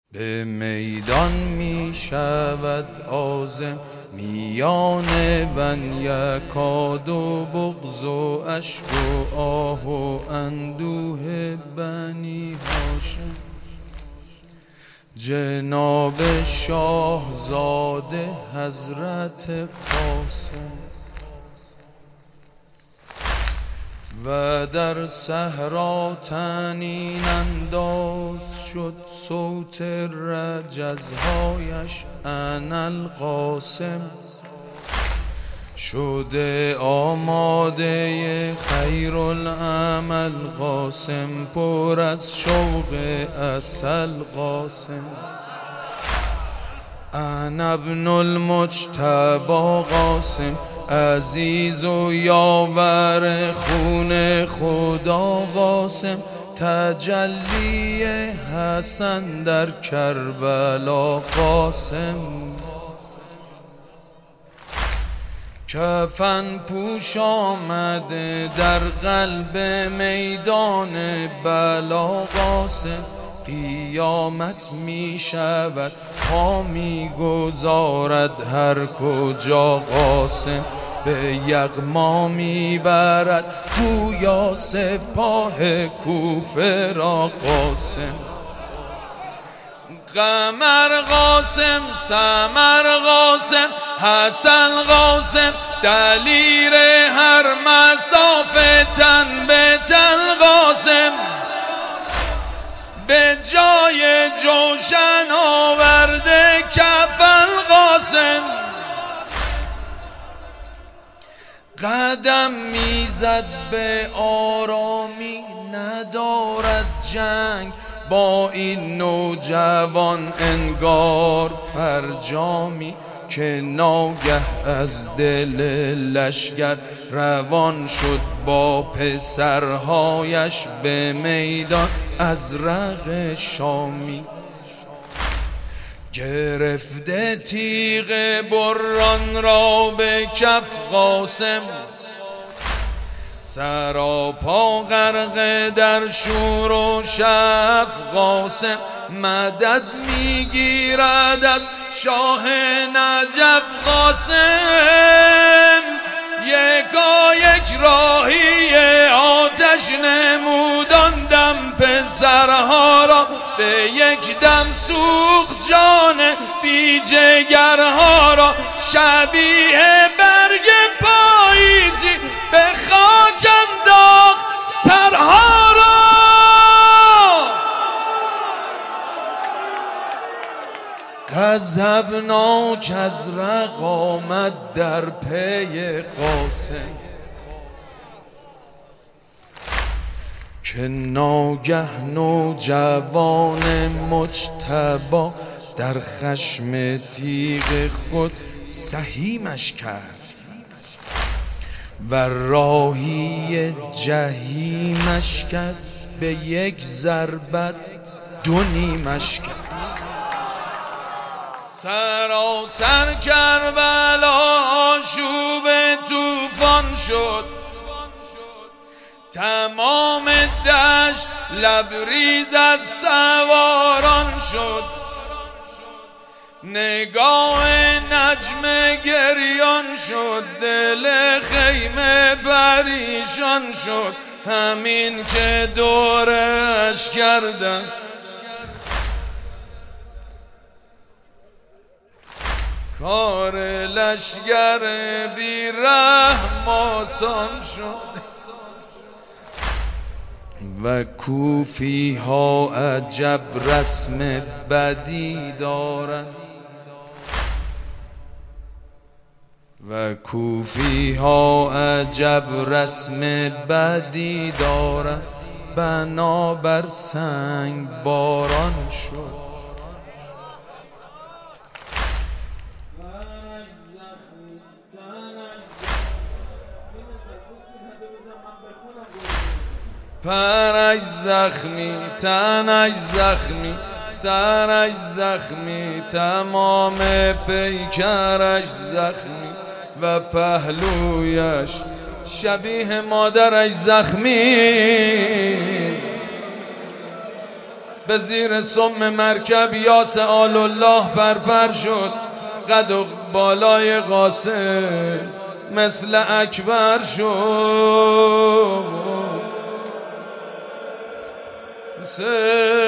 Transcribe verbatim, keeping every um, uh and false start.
به میدان می شود عازم میان ون یکاد و بغض و اشک و آه و اندوه بنی هاشم. جناب شاهزاده حضرت قاسم و در صحرا طنین انداز شد صوت رجزهایش انا القاسم. شده آماده خیر العمل قاسم، پر از شوق عسل قاسم. انا ابن المجتبی قاسم، عزیز و یاور خون خدا قاسم. تجلی حسن در کربلا قاسم. کفن پوش آمده در قلب میدان بلا قاسم. قیامت می شود پا می گذارد هر کجا قاسم. به یغما می برد گویا سپاه کوفه را قاسم. قمر قاسم، سمر قاسم، حسن قاسم، دلیر هر مسافه تن به تن قاسم. به جای جوشن آورده کفن قاسم. قدم میزد به آرامی، ندارد جنگ با این نوجوان انگار فرجامی. که ناگه از دل لشگر روان شد با پسرهایش به میدان ازرق شامی. گرفته تیغ بران را به کف قاسم، سراپا غرق در شور و شف قاسم. مدد میگیرد از شاه نجف قاسم. یکا یک راهی آتش نمودان دم پسرها را، به یک دم سوخت جان بی جگرها را. شبیه برگ پاییزی به خاک انداخت سرها را. غضبناک ازرق آمد در پی قاسم، که ناگه نوجوان مجتبی در خشم تیغ خود سهیمش کرد و راهی جحیمش کرد. به یک ضربت دو نیمش کرد. سراسر کربلا آشوب طوفان شد، تمام دشت لبریز از سواران شد. نگاه نجم گریان شد، دل خیمه پریشان شد. همین که دورش کردن کار لشگر بی رحم آسان شد. و کوفی ها عجب رسم بدی دارند، و کوفی ها عجب رسم بدی دارند. بنابر سنگ باران شد. پرش زخمی، تنش زخمی، سرش زخمی، تمام پیکرش زخمی و پهلویش شبیه مادرش زخمی. به زیر سم مرکب یاس آل الله پرپر شد. قد و بالای قاسم مثل اکبر شد.